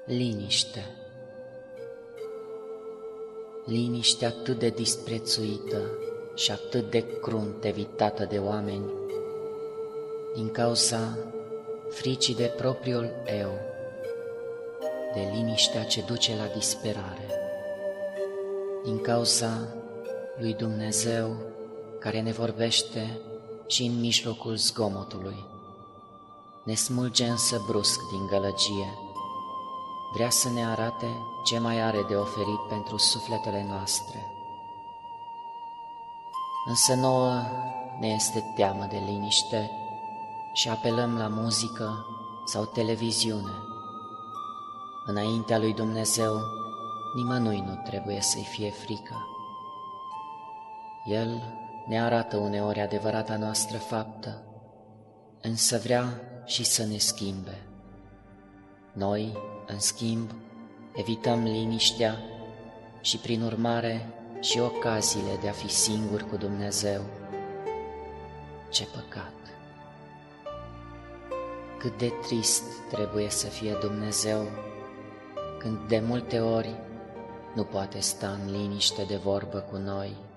Liniște. Liniște atât de disprețuită și atât de crunt evitată de oameni, din cauza fricii de propriul eu, de liniștea ce duce la disperare, din cauza lui Dumnezeu care ne vorbește și în mijlocul zgomotului, ne smulge însă brusc din gălăgie, vrea să ne arate ce mai are de oferit pentru sufletele noastre. Însă nouă ne este teamă de liniște și apelăm la muzică sau televiziune. Înaintea lui Dumnezeu nimănui nu trebuie să-i fie frică. El ne arată uneori adevărata noastră faptă, însă vrea și să ne schimbe. Noi, în schimb, evităm liniștea și, prin urmare, și ocaziile de a fi singuri cu Dumnezeu. Ce păcat! Cât de trist trebuie să fie Dumnezeu când de multe ori nu poate sta în liniște de vorbă cu noi.